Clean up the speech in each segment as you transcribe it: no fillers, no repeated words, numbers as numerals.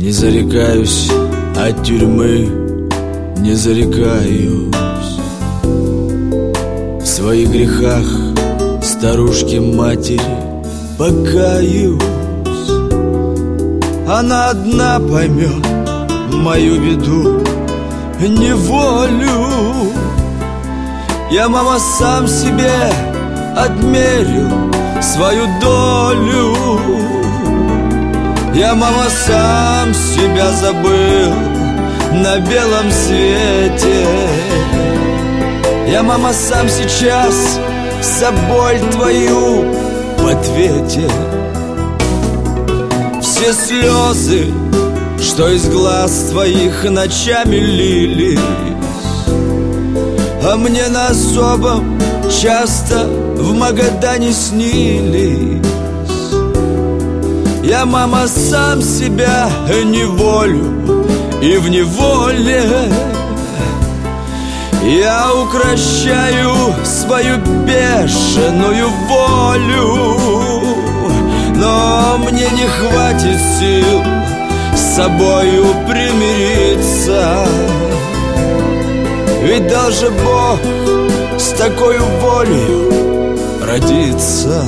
Не зарекаюсь от тюрьмы, не зарекаюсь. В своих грехах старушке-матери покаюсь. Она одна поймет мою беду, неволю. Я, мама, сам себе отмерил свою долю. Я, мама, сам себя забыл на белом свете. Я, мама, сам сейчас за боль твою в ответе. Все слезы, что из глаз твоих ночами лились, а мне на особом часто в Магадане снились. Я, мама, сам себя неволю, и в неволе я укрощаю свою бешеную волю. Но мне не хватит сил с собою примириться, ведь дал же Бог с такой волею родиться.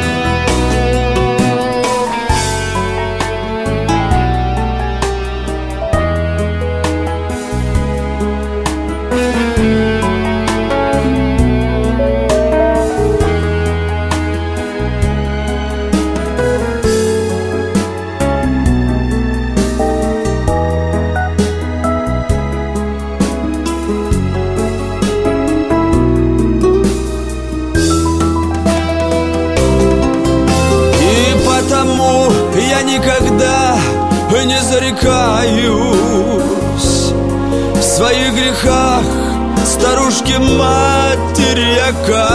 Я никогда не зарекаюсь в своих грехах, старушке-матери я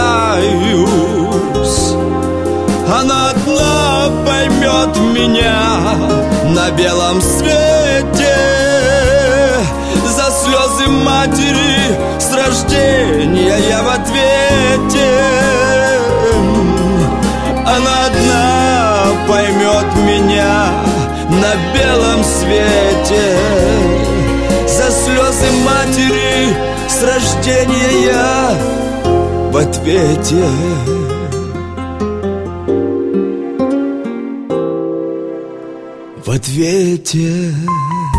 каюсь. Она одна поймет меня на белом свете. За слезы матери с рождения я в ответе. Она одна поймет меня на белом свете. За слезы матери с рождения я в ответе. В ответе.